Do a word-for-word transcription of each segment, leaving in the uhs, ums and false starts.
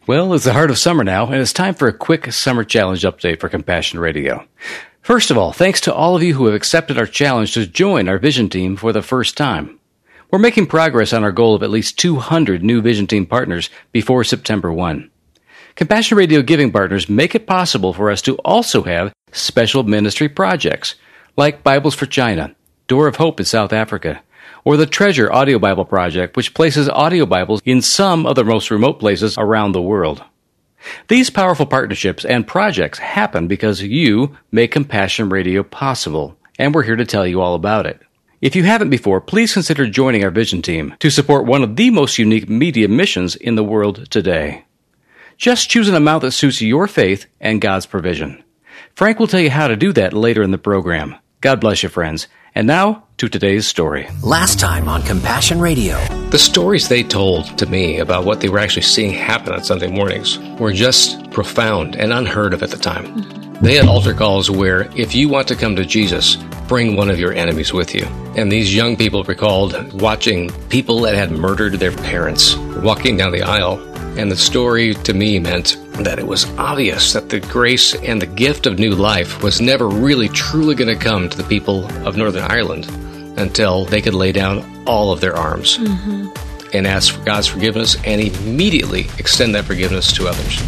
Well, it's the heart of summer now, and it's time for a quick summer challenge update for Compassion Radio. First of all, thanks to all of you who have accepted our challenge to join our Vision Team for the first time. We're making progress on our goal of at least two hundred new Vision Team partners before September first. Compassion Radio giving partners make it possible for us to also have special ministry projects, like Bibles for China, Door of Hope in South Africa, or the Treasure Audio Bible Project, which places audio Bibles in some of the most remote places around the world. These powerful partnerships and projects happen because you make Compassion Radio possible, and we're here to tell you all about it. If you haven't before, please consider joining our Vision Team to support one of the most unique media missions in the world today. Just choose an amount that suits your faith and God's provision. Frank will tell you how to do that later in the program. God bless you, friends. And now, to today's story. Last time on Compassion Radio. The stories they told to me about what they were actually seeing happen on Sunday mornings were just profound and unheard of at the time. Mm-hmm. They had altar calls where, if you want to come to Jesus, bring one of your enemies with you. And these young people recalled watching people that had murdered their parents walking down the aisle. And the story to me meant that it was obvious that the grace and the gift of new life was never really truly going to come to the people of Northern Ireland until they could lay down all of their arms mm-hmm. and ask for God's forgiveness and immediately extend that forgiveness to others.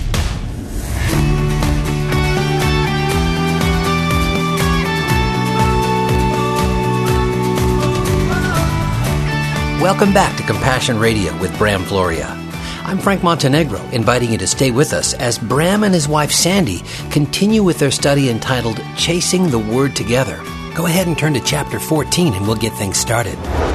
Welcome back to Compassion Radio with Bram Floria. I'm Frank Montenegro, inviting you to stay with us as Bram and his wife Sandy continue with their study entitled Chasing the Word Together. Go ahead and turn to chapter fourteen and we'll get things started.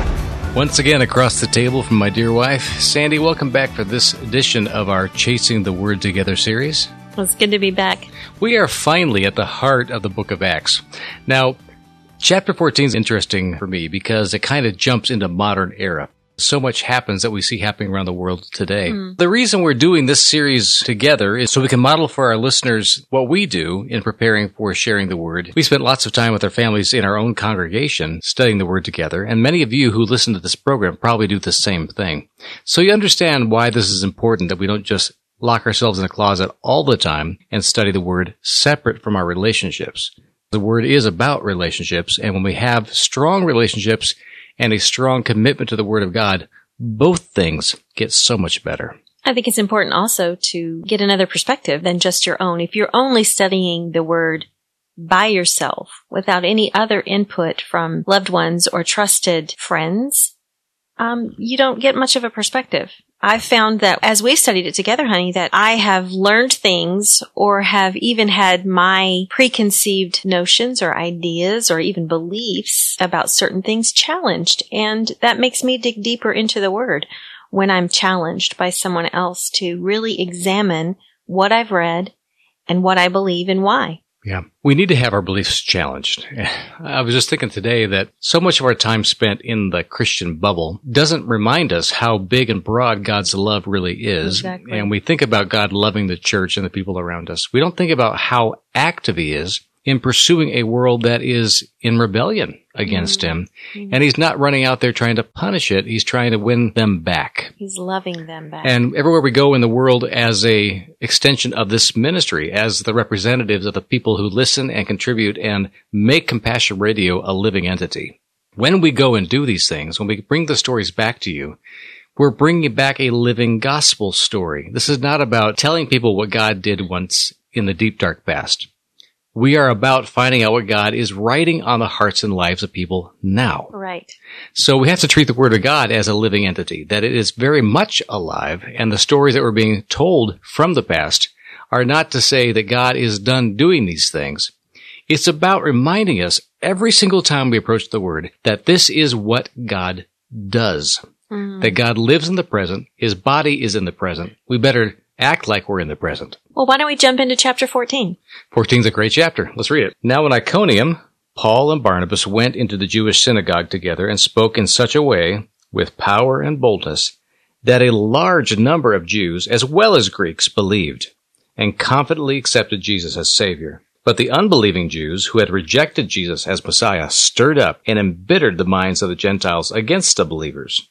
Once again, across the table from my dear wife, Sandy, welcome back for this edition of our Chasing the Word Together series. Well, it's good to be back. We are finally at the heart of the book of Acts. Now, chapter fourteen is interesting for me because it kind of jumps into modern era. So much happens that we see happening around the world today. Mm. The reason we're doing this series together is so we can model for our listeners what we do in preparing for sharing the Word. We spent lots of time with our families in our own congregation studying the Word together, and many of you who listen to this program probably do the same thing. So you understand why this is important, that we don't just lock ourselves in a closet all the time and study the Word separate from our relationships. The Word is about relationships, and when we have strong relationships and a strong commitment to the Word of God, both things get so much better. I think it's important also to get another perspective than just your own. If you're only studying the Word by yourself without any other input from loved ones or trusted friends, um, you don't get much of a perspective. I've found that as we studied it together, honey, that I have learned things or have even had my preconceived notions or ideas or even beliefs about certain things challenged. And that makes me dig deeper into the Word when I'm challenged by someone else to really examine what I've read and what I believe and why. Yeah, we need to have our beliefs challenged. I was just thinking today that so much of our time spent in the Christian bubble doesn't remind us how big and broad God's love really is. Exactly. And we think about God loving the church and the people around us. We don't think about how active He is in pursuing a world that is in rebellion against mm-hmm. Him. Mm-hmm. And He's not running out there trying to punish it. He's trying to win them back. He's loving them back. And everywhere we go in the world as a extension of this ministry, as the representatives of the people who listen and contribute and make Compassion Radio a living entity. When we go and do these things, when we bring the stories back to you, we're bringing back a living gospel story. This is not about telling people what God did once in the deep, dark past. We are about finding out what God is writing on the hearts and lives of people now. Right. So we have to treat the Word of God as a living entity, that it is very much alive, and the stories that were being told from the past are not to say that God is done doing these things. It's about reminding us every single time we approach the Word that this is what God does. Mm. That God lives in the present. His body is in the present. We better act like we're in the present. Well, why don't we jump into chapter fourteen? fourteen is a great chapter. Let's read it. Now in Iconium, Paul and Barnabas went into the Jewish synagogue together and spoke in such a way, with power and boldness, that a large number of Jews, as well as Greeks, believed, and confidently accepted Jesus as Savior. But the unbelieving Jews, who had rejected Jesus as Messiah, stirred up and embittered the minds of the Gentiles against the believers.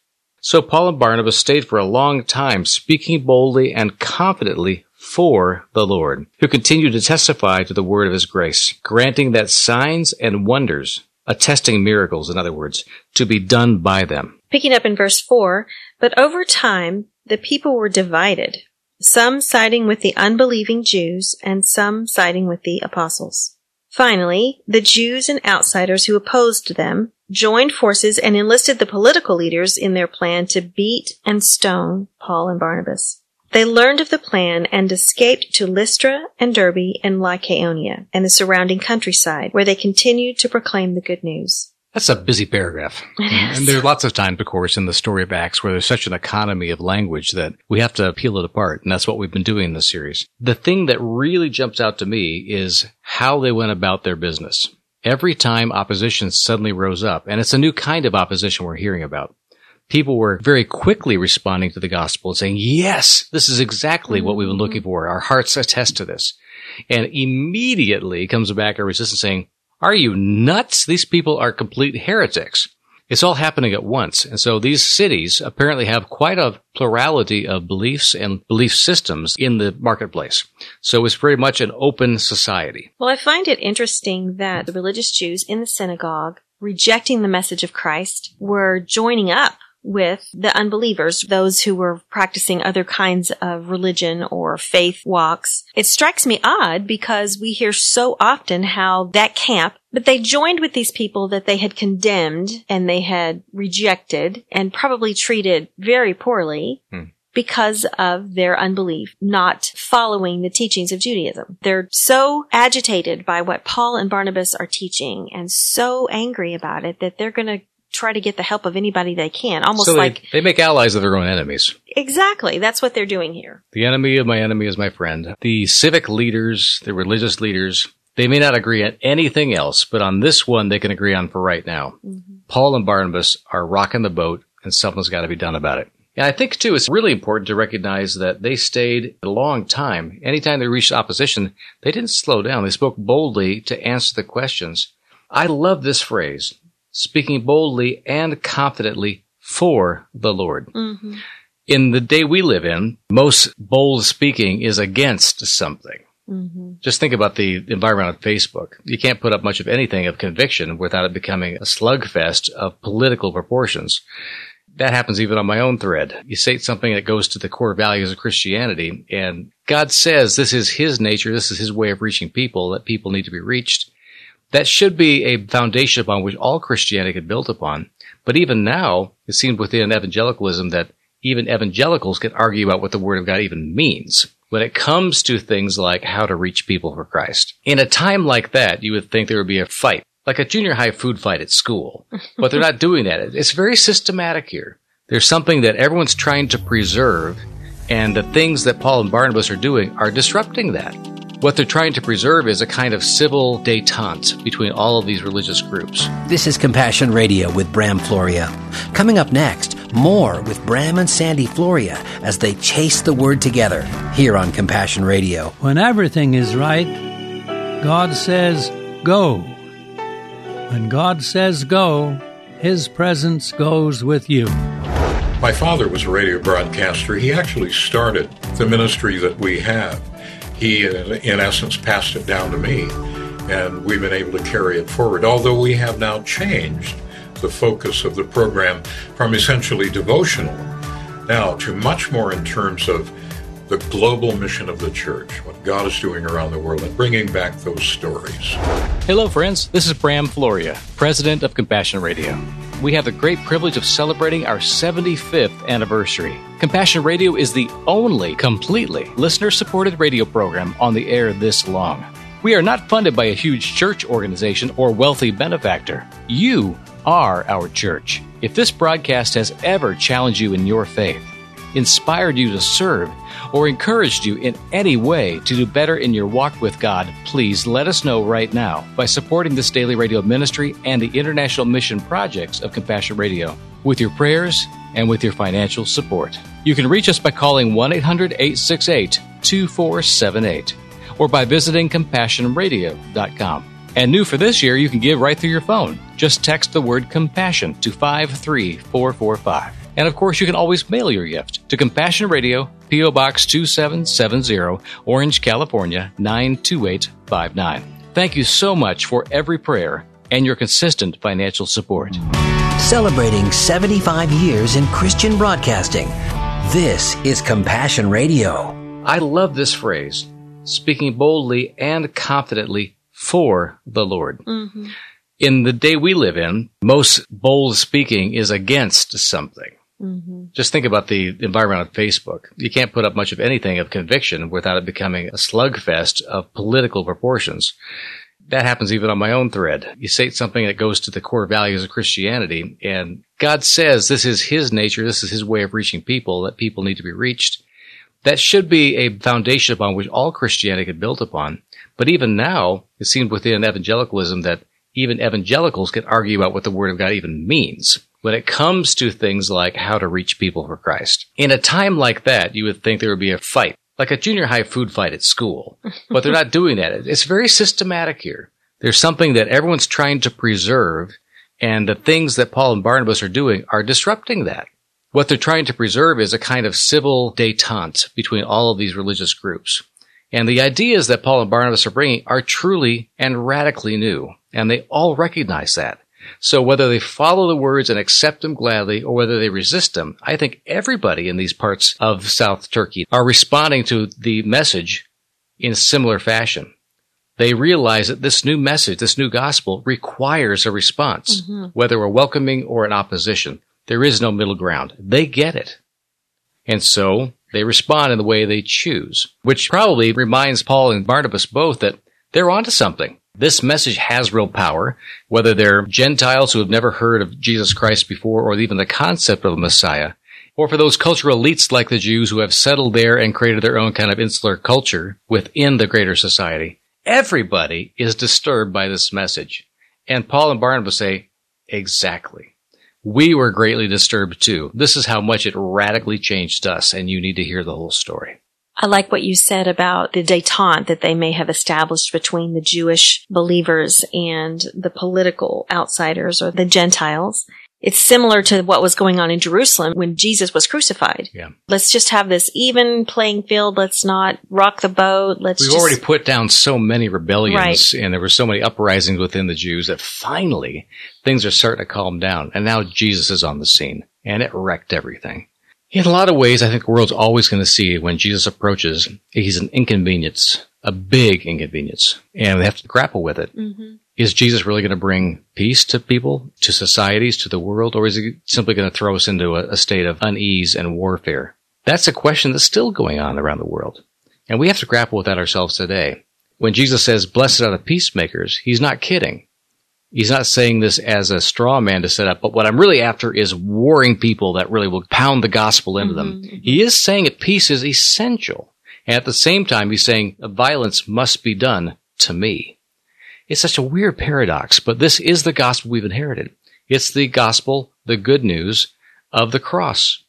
So Paul and Barnabas stayed for a long time, speaking boldly and confidently for the Lord, who continued to testify to the word of his grace, granting that signs and wonders, attesting miracles, in other words, to be done by them. Picking up in verse four, but over time the people were divided, some siding with the unbelieving Jews and some siding with the apostles. Finally, the Jews and outsiders who opposed them joined forces and enlisted the political leaders in their plan to beat and stone Paul and Barnabas. They learned of the plan and escaped to Lystra and Derbe and Lycaonia and the surrounding countryside, where they continued to proclaim the good news. That's a busy paragraph. And there's lots of times, of course, in the story of Acts where there's such an economy of language that we have to peel it apart, and that's what we've been doing in this series. The thing that really jumps out to me is how they went about their business. Every time opposition suddenly rose up, and it's a new kind of opposition we're hearing about, people were very quickly responding to the gospel and saying, yes, this is exactly what we've been looking for. Our hearts attest to this. And immediately comes back a resistance saying, are you nuts? These people are complete heretics. It's all happening at once. And so these cities apparently have quite a plurality of beliefs and belief systems in the marketplace. So it's very much an open society. Well, I find it interesting that the religious Jews in the synagogue, rejecting the message of Christ, were joining up with the unbelievers, those who were practicing other kinds of religion or faith walks. It strikes me odd because we hear so often how that camp, but they joined with these people that they had condemned and they had rejected and probably treated very poorly. Hmm. Because of their unbelief, not following the teachings of Judaism. They're so agitated by what Paul and Barnabas are teaching and so angry about it that they're going to try to get the help of anybody they can, almost so they, like... they make allies of their own enemies. Exactly. That's what they're doing here. The enemy of my enemy is my friend. The civic leaders, the religious leaders, they may not agree on anything else, but on this one they can agree on for right now. Mm-hmm. Paul and Barnabas are rocking the boat, and something's got to be done about it. And I think, too, it's really important to recognize that they stayed a long time. Anytime they reached opposition, they didn't slow down. They spoke boldly to answer the questions. I love this phrase, speaking boldly and confidently for the Lord. Mm-hmm. In the day we live in, most bold speaking is against something. Mm-hmm. Just think about the environment on Facebook. You can't put up much of anything of conviction without it becoming a slugfest of political proportions. That happens even on my own thread. You say something that goes to the core values of Christianity, and God says this is His nature, this is His way of reaching people, that people need to be reached. That should be a foundation upon which all Christianity is built upon. But even now, it seems within evangelicalism that even evangelicals can argue about what the Word of God even means when it comes to things like how to reach people for Christ. In a time like that, you would think there would be a fight. Like a junior high food fight at school. But they're not doing that. It's very systematic here. There's something that everyone's trying to preserve, and the things that Paul and Barnabas are doing are disrupting that. What they're trying to preserve is a kind of civil détente between all of these religious groups. This is Compassion Radio with Bram Floria. Coming up next, more with Bram and Sandy Floria as they chase the word together here on Compassion Radio. When everything is right, God says, go. When God says go, His presence goes with you. My father was a radio broadcaster. He actually started the ministry that we have. He, in essence, passed it down to me, and we've been able to carry it forward, although we have now changed the focus of the program from essentially devotional now to much more in terms of the global mission of the church, what God is doing around the world, and bringing back those stories. Hello, friends. This is Bram Floria, president of Compassion Radio. We have the great privilege of celebrating our seventy-fifth anniversary. Compassion Radio is the only completely listener-supported radio program on the air this long. We are not funded by a huge church organization or wealthy benefactor. You are our church. If this broadcast has ever challenged you in your faith, inspired you to serve, or encouraged you in any way to do better in your walk with God, please let us know right now by supporting this daily radio ministry and the international mission projects of Compassion Radio with your prayers and with your financial support. You can reach us by calling one eight hundred, eight six eight, two four seven eight or by visiting compassion radio dot com. And new for this year, you can give right through your phone. Just text the word compassion to five three four four five. And of course, you can always mail your gift to Compassion Radio, P O. Box two seven seven zero, Orange, California, nine two eight five nine. Thank you so much for every prayer and your consistent financial support. Celebrating seventy-five years in Christian broadcasting. This is Compassion Radio. I love this phrase, speaking boldly and confidently for the Lord. Mm-hmm. In the day we live in, most bold speaking is against something. Mm-hmm. Just think about the environment on Facebook. You can't put up much of anything of conviction without it becoming a slugfest of political proportions. That happens even on my own thread. You say something that goes to the core values of Christianity, and God says this is His nature, this is His way of reaching people, that people need to be reached. That should be a foundation upon which all Christianity is built upon. But even now, it seems within evangelicalism that even evangelicals can argue about what the Word of God even means when it comes to things like how to reach people for Christ. In a time like that, you would think there would be a fight, like a junior high food fight at school. But they're not doing that. It's very systematic here. There's something that everyone's trying to preserve, and the things that Paul and Barnabas are doing are disrupting that. What they're trying to preserve is a kind of civil détente between all of these religious groups. And the ideas that Paul and Barnabas are bringing are truly and radically new, and they all recognize that. So whether they follow the words and accept them gladly or whether they resist them, I think everybody in these parts of South Turkey are responding to the message in a similar fashion. They realize that this new message, this new gospel, requires a response, mm-hmm. whether we're welcoming or in opposition. There is no middle ground. They get it. And so they respond in the way they choose, which probably reminds Paul and Barnabas both that they're onto something. This message has real power, whether they're Gentiles who have never heard of Jesus Christ before or even the concept of a Messiah, or for those cultural elites like the Jews who have settled there and created their own kind of insular culture within the greater society. Everybody is disturbed by this message. And Paul and Barnabas say, exactly. We were greatly disturbed too. This is how much it radically changed us, and you need to hear the whole story. I like what you said about the détente that they may have established between the Jewish believers and the political outsiders or the Gentiles. It's similar to what was going on in Jerusalem when Jesus was crucified. Yeah. Let's just have this even playing field. Let's not rock the boat. Let's We've just... already put down so many rebellions, right. and there were so many uprisings within the Jews that finally things are starting to calm down. And now Jesus is on the scene, and it wrecked everything. In a lot of ways, I think the world's always going to see when Jesus approaches, he's an inconvenience, a big inconvenience, and they have to grapple with it. Mm-hmm. Is Jesus really going to bring peace to people, to societies, to the world, or is he simply going to throw us into a, a state of unease and warfare? That's a question that's still going on around the world, and we have to grapple with that ourselves today. When Jesus says, blessed are the peacemakers, he's not kidding. He's not saying this as a straw man to set up, but what I'm really after is warring people that really will pound the gospel into mm-hmm, them. Mm-hmm. He is saying that peace is essential, and at the same time, he's saying violence must be done to me. It's such a weird paradox, but this is the gospel we've inherited. It's the gospel, the good news of the cross.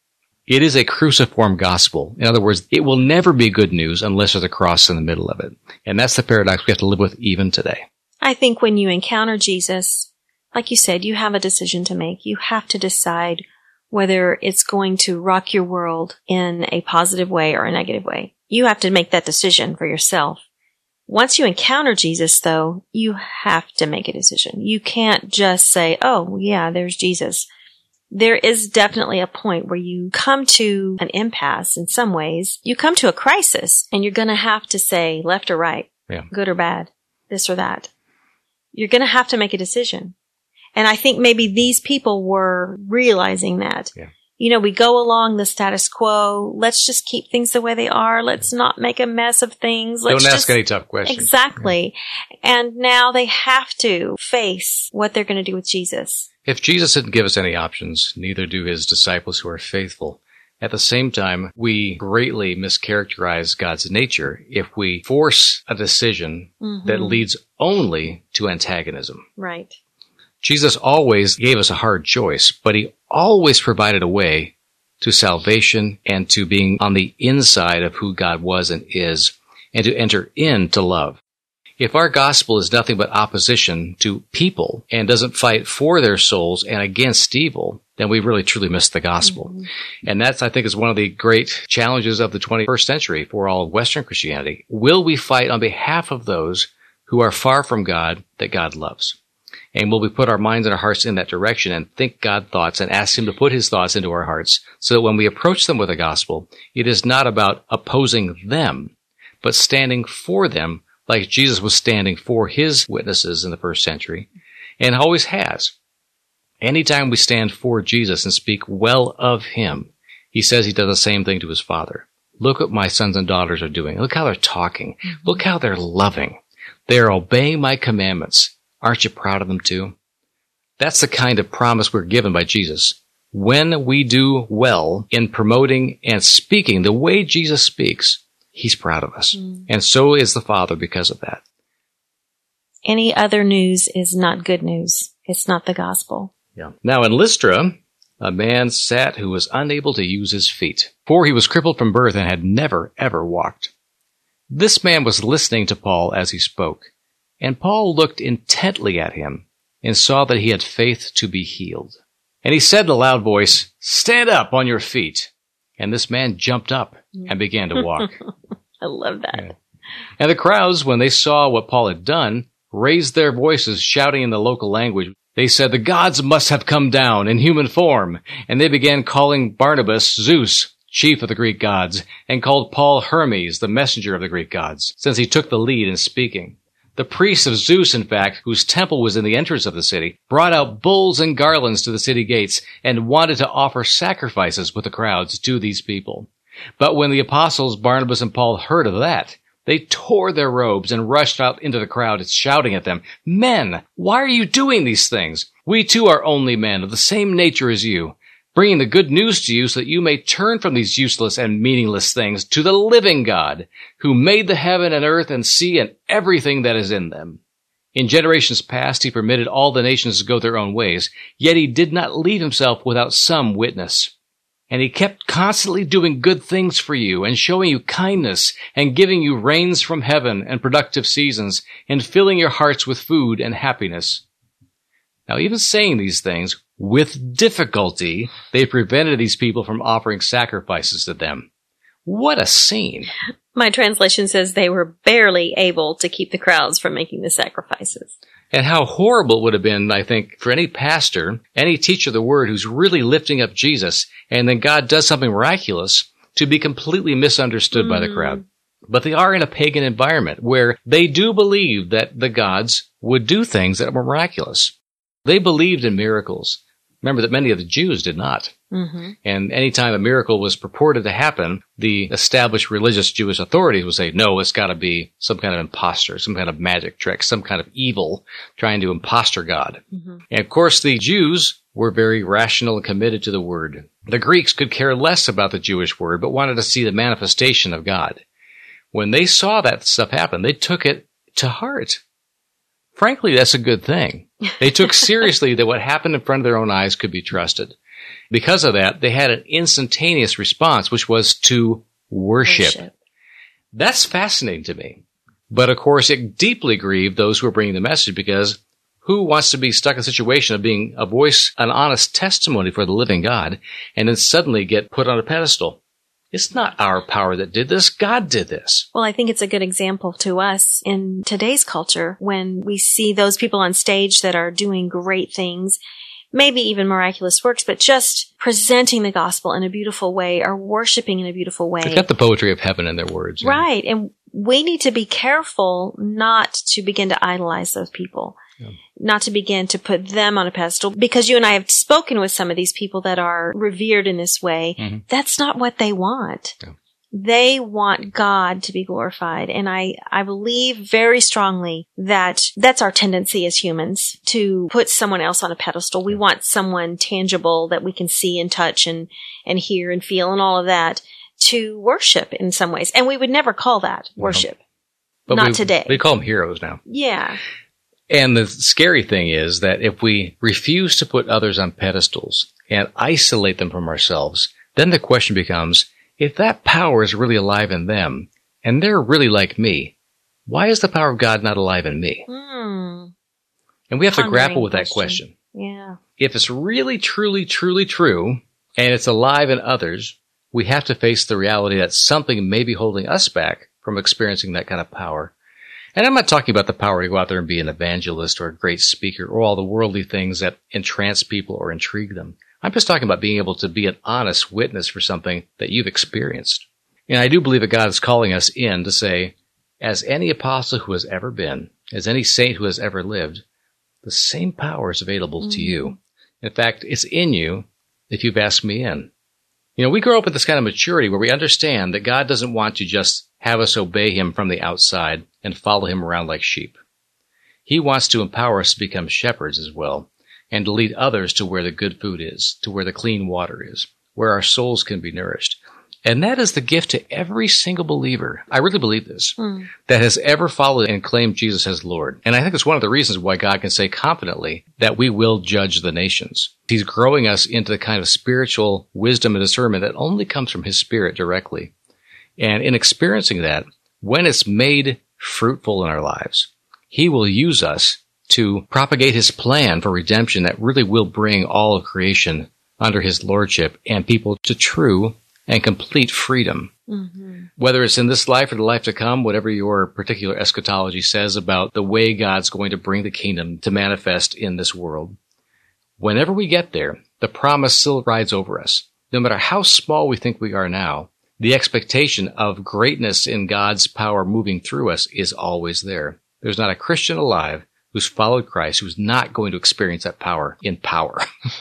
It is a cruciform gospel. In other words, it will never be good news unless there's a cross in the middle of it. And that's the paradox we have to live with even today. I think when you encounter Jesus, like you said, you have a decision to make. You have to decide whether it's going to rock your world in a positive way or a negative way. You have to make that decision for yourself. Once you encounter Jesus, though, you have to make a decision. You can't just say, oh, yeah, there's Jesus. There is definitely a point where you come to an impasse in some ways. You come to a crisis, and you're going to have to say left or right, yeah. good or bad, this or that. You're going to have to make a decision. And I think maybe these people were realizing that. Yeah. You know, we go along the status quo. Let's just keep things the way they are. Let's not make a mess of things. Let's Don't ask just... any tough questions. Exactly. Yeah. And now they have to face what they're going to do with Jesus. If Jesus didn't give us any options, neither do his disciples who are faithful. At the same time, we greatly mischaracterize God's nature if we force a decision mm-hmm. that leads only to antagonism. Right. Jesus always gave us a hard choice, but he always provided a way to salvation and to being on the inside of who God was and is, and to enter into love. If our gospel is nothing but opposition to people and doesn't fight for their souls and against evil, then we really truly missed the gospel. Mm-hmm. And that's, I think, is one of the great challenges of the twenty-first century for all of Western Christianity. Will we fight on behalf of those who are far from God that God loves? And will we put our minds and our hearts in that direction and think God thoughts and ask Him to put His thoughts into our hearts so that when we approach them with the gospel, it is not about opposing them, but standing for them like Jesus was standing for His witnesses in the first century and always has. Anytime we stand for Jesus and speak well of Him, He says He does the same thing to His Father. Look what my sons and daughters are doing. Look how they're talking. Mm-hmm. Look how they're loving. They are obeying my commandments. Aren't you proud of them too? That's the kind of promise we're given by Jesus. When we do well in promoting and speaking the way Jesus speaks, He's proud of us. Mm. And so is the Father because of that. Any other news is not good news. It's not the gospel. Yeah. Now in Lystra, a man sat who was unable to use his feet, for he was crippled from birth and had never, ever walked. This man was listening to Paul as he spoke, and Paul looked intently at him and saw that he had faith to be healed. And he said in a loud voice, "Stand up on your feet." And this man jumped up and began to walk. I love that. Yeah. And the crowds, when they saw what Paul had done, raised their voices, shouting in the local language. They said, "The gods must have come down in human form." And they began calling Barnabas Zeus, chief of the Greek gods, and called Paul Hermes, the messenger of the Greek gods, since he took the lead in speaking. The priests of Zeus, in fact, whose temple was in the entrance of the city, brought out bulls and garlands to the city gates and wanted to offer sacrifices with the crowds to these people. But when the apostles Barnabas and Paul heard of that, they tore their robes and rushed out into the crowd, shouting at them, "Men, why are you doing these things? We too are only men of the same nature as you, bringing the good news to you so that you may turn from these useless and meaningless things to the living God, who made the heaven and earth and sea and everything that is in them. In generations past, He permitted all the nations to go their own ways, yet He did not leave Himself without some witness. And He kept constantly doing good things for you and showing you kindness and giving you rains from heaven and productive seasons and filling your hearts with food and happiness." Now, even saying these things, with difficulty, they prevented these people from offering sacrifices to them. What a scene. My translation says they were barely able to keep the crowds from making the sacrifices. And how horrible it would have been, I think, for any pastor, any teacher of the word who's really lifting up Jesus, and then God does something miraculous, to be completely misunderstood mm. by the crowd. But they are in a pagan environment where they do believe that the gods would do things that were miraculous. They believed in miracles. Remember that many of the Jews did not. Mm-hmm. And anytime a miracle was purported to happen, the established religious Jewish authorities would say, no, it's got to be some kind of imposter, some kind of magic trick, some kind of evil trying to impostor God. Mm-hmm. And of course, the Jews were very rational and committed to the word. The Greeks could care less about the Jewish word, but wanted to see the manifestation of God. When they saw that stuff happen, they took it to heart. Frankly, that's a good thing. They took seriously that what happened in front of their own eyes could be trusted. Because of that, they had an instantaneous response, which was to worship. worship. That's fascinating to me. But of course, it deeply grieved those who were bringing the message, because who wants to be stuck in a situation of being a voice, an honest testimony for the living God, and then suddenly get put on a pedestal? It's not our power that did this. God did this. Well, I think it's a good example to us in today's culture when we see those people on stage that are doing great things, maybe even miraculous works, but just presenting the gospel in a beautiful way or worshiping in a beautiful way. They've got the poetry of heaven in their words. Right. Yeah. And we need to be careful not to begin to idolize those people. Yeah. Not to begin to put them on a pedestal, because you and I have spoken with some of these people that are revered in this way. Mm-hmm. That's not what they want. Yeah. They want God to be glorified. And I, I believe very strongly that that's our tendency as humans, to put someone else on a pedestal. We want someone tangible that we can see and touch and, and hear and feel and all of that to worship in some ways. And we would never call that worship. But not we, today. We call them heroes now. Yeah. And the scary thing is that if we refuse to put others on pedestals and isolate them from ourselves, then the question becomes, if that power is really alive in them, and they're really like me, why is the power of God not alive in me? Mm. And we have Pondering to grapple with that question. question. Yeah. If it's really, truly, truly true, and it's alive in others, we have to face the reality that something may be holding us back from experiencing that kind of power. And I'm not talking about the power to go out there and be an evangelist or a great speaker or all the worldly things that entrance people or intrigue them. I'm just talking about being able to be an honest witness for something that you've experienced. And I do believe that God is calling us in to say, as any apostle who has ever been, as any saint who has ever lived, the same power is available mm-hmm. to you. In fact, it's in you if you've asked me in. You know, we grow up with this kind of maturity where we understand that God doesn't want to just have us obey him from the outside and follow him around like sheep. He wants to empower us to become shepherds as well, and to lead others to where the good food is, to where the clean water is, where our souls can be nourished. And that is the gift to every single believer, I really believe this, mm. that has ever followed and claimed Jesus as Lord. And I think it's one of the reasons why God can say confidently that we will judge the nations. He's growing us into the kind of spiritual wisdom and discernment that only comes from his Spirit directly. And in experiencing that, when it's made fruitful in our lives, he will use us to propagate his plan for redemption that really will bring all of creation under his lordship and people to true and complete freedom. Mm-hmm. Whether it's in this life or the life to come, whatever your particular eschatology says about the way God's going to bring the kingdom to manifest in this world, whenever we get there, the promise still rides over us. No matter how small we think we are now, the expectation of greatness in God's power moving through us is always there. There's not a Christian alive who's followed Christ who's not going to experience that power in power.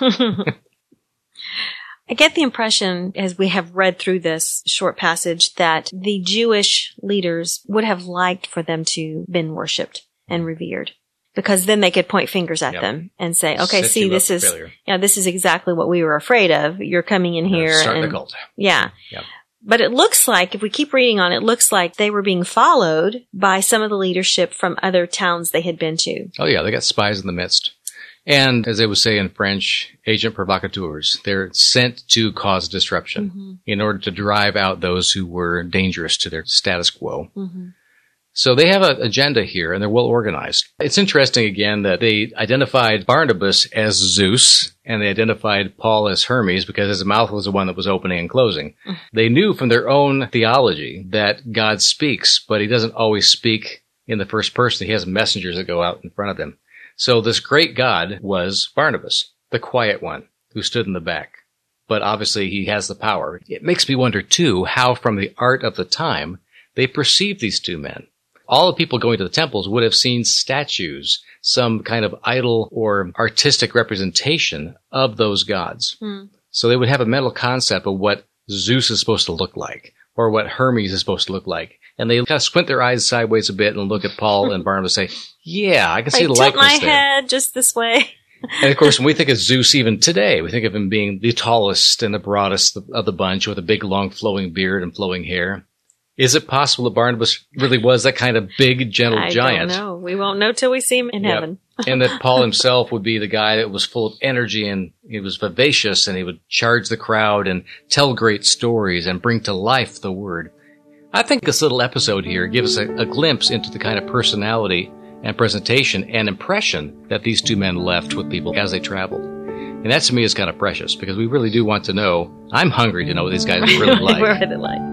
I get the impression, as we have read through this short passage, that the Jewish leaders would have liked for them to been worshipped and revered, because then they could point fingers at yep. them and say, "Okay, Set see, this is failure. yeah, this is exactly what we were afraid of. You're coming in here, starting and a cult." Yeah. Yep. But it looks like, if we keep reading on, it looks like they were being followed by some of the leadership from other towns they had been to. Oh yeah, they got spies in the midst. And as they would say in French, agent provocateurs. They're sent to cause disruption mm-hmm. in order to drive out those who were dangerous to their status quo. Mm-hmm. So they have an agenda here, and they're well organized. It's interesting, again, that they identified Barnabas as Zeus, and they identified Paul as Hermes because his mouth was the one that was opening and closing. Mm-hmm. They knew from their own theology that God speaks, but he doesn't always speak in the first person. He has messengers that go out in front of him. So this great God was Barnabas, the quiet one who stood in the back. But obviously he has the power. It makes me wonder, too, how from the art of the time they perceived these two men. All the people going to the temples would have seen statues, some kind of idol or artistic representation of those gods. Mm. So they would have a mental concept of what Zeus is supposed to look like, or what Hermes is supposed to look like. And they kind of squint their eyes sideways a bit and look at Paul and Barnabas and say, yeah, I can see I the likeness my there. head just this way. And of course, when we think of Zeus even today, we think of him being the tallest and the broadest of the bunch with a big, long, flowing beard and flowing hair. Is it possible that Barnabas really was that kind of big, gentle I giant? I don't know. We won't know till we see him in yep. heaven. And that Paul himself would be the guy that was full of energy, and he was vivacious, and he would charge the crowd and tell great stories and bring to life the word. I think this little episode here gives us a, a glimpse into the kind of personality and presentation and impression that these two men left with people as they traveled. And that to me is kind of precious, because we really do want to know. I'm hungry to know what these guys are really like. What are they like?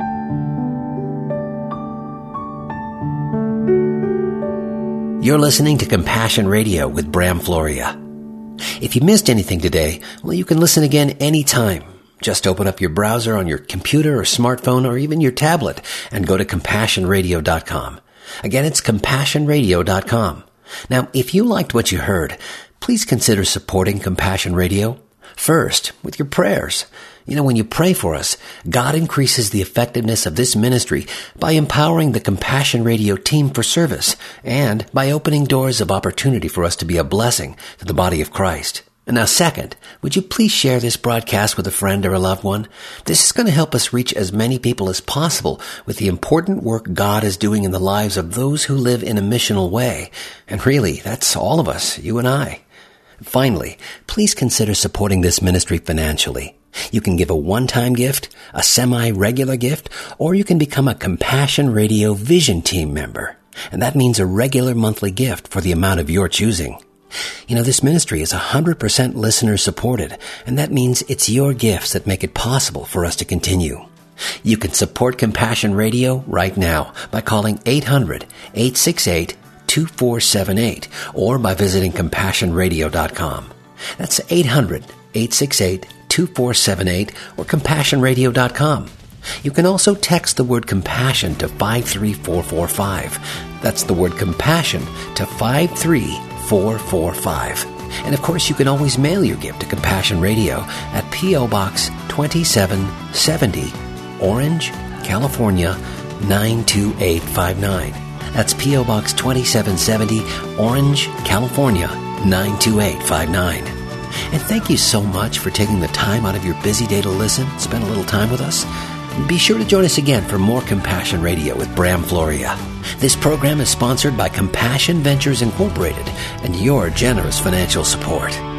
You're listening to Compassion Radio with Bram Floria. If you missed anything today, well, you can listen again anytime. Just open up your browser on your computer or smartphone or even your tablet and go to compassion radio dot com. Again, it's compassion radio dot com. Now, if you liked what you heard, please consider supporting Compassion Radio. First, with your prayers. You know, when you pray for us, God increases the effectiveness of this ministry by empowering the Compassion Radio team for service and by opening doors of opportunity for us to be a blessing to the body of Christ. And now, second, would you please share this broadcast with a friend or a loved one? This is going to help us reach as many people as possible with the important work God is doing in the lives of those who live in a missional way. And really, that's all of us, you and I. Finally, please consider supporting this ministry financially. You can give a one-time gift, a semi-regular gift, or you can become a Compassion Radio Vision Team member. And that means a regular monthly gift for the amount of your choosing. You know, this ministry is one hundred percent listener supported, and that means it's your gifts that make it possible for us to continue. You can support Compassion Radio right now by calling eight hundred, eight six eight, two four seven eight or by visiting compassion radio dot com. That's eight hundred, eight six eight, two four seven eight or compassion radio dot com. You can also text the word compassion to five three four four five. That's the word compassion to five three four four five. And of course, you can always mail your gift to Compassion Radio at P O. Box twenty-seven seventy, Orange, California, nine two eight five nine. That's P O. Box twenty-seven seventy, Orange, California, nine two eight five nine. And thank you so much for taking the time out of your busy day to listen, spend a little time with us. Be sure to join us again for more Compassion Radio with Bram Floria. This program is sponsored by Compassion Ventures Incorporated and your generous financial support.